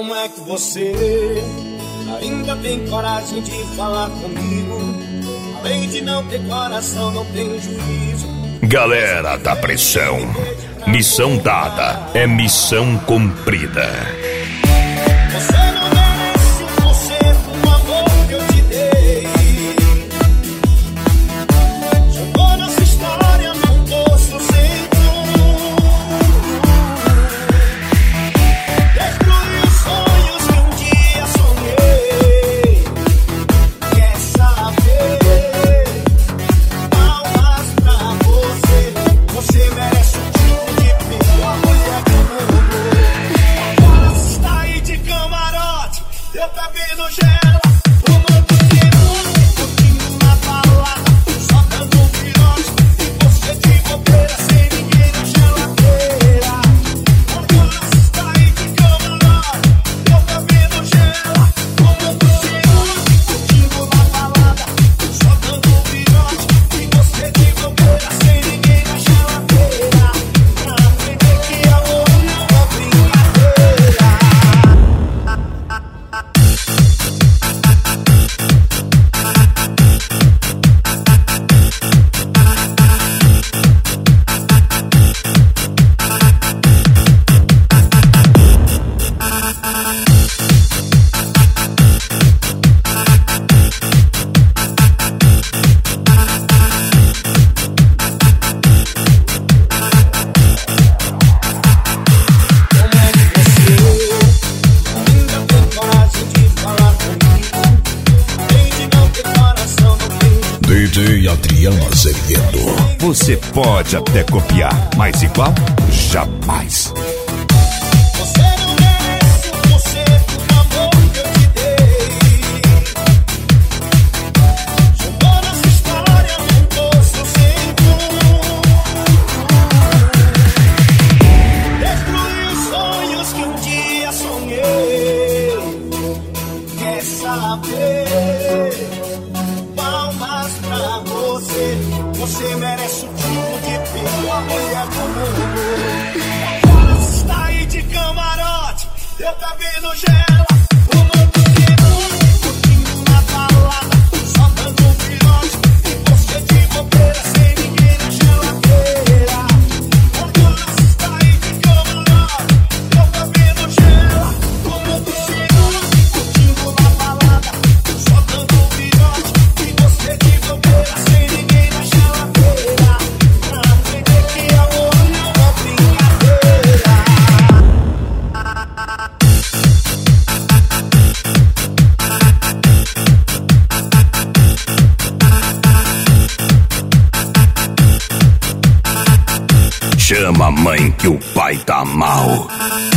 Como é que você ainda tem coragem de falar comigo? Além de não ter coração, não tem juízo. Galera da pressão, missão dada é missão cumprida. Você não merece 1% do amor que eu te dei. Jogou nossa história num poço sem fundo. Destruiu os sonhos que um dia sonhei. Quer saber? Palmas pra você. Você merece um tipo de pior mulher do mundo. Agora você está aí de camarote, eu bebendo gelo. O mundo tirou, curtindo na balada, só dando um pirote. E você de bobeira, sem ninguém na geladeira. Agora você está aí de camarote, eu bebendo gelo. O mundo tirou, curtindo na balada, só dando um pirote. E você de bobeira, sem ninguém na geladeira. Pra aprender que amor não é brincadeira. DJ Adriano Azevedo. Você pode até copiar, mas igual, jamais. Você não merece 1% do amor que eu te dei. Jogou nossa história num poço sem fundo. Destruiu os sonhos que um dia sonhei. Quer saber? Palmas pra você. Você merece o tipo de pior mulher do mundo. Agora você está aí de camarote, eu bebendo gelo. O mundo tirou, curtindo na balada, só dando um pirote. E você de bobeira, sem ninguém na geladeira. Agora você está aí de camarote, eu bebendo gelo. O mundo tirou, curtindo na balada, só dando um pirote. E você de bobeira, sem ninguém na geladeira. Pra aprender que amor não é brincadeira. Chama a mãe que o pai tá mal.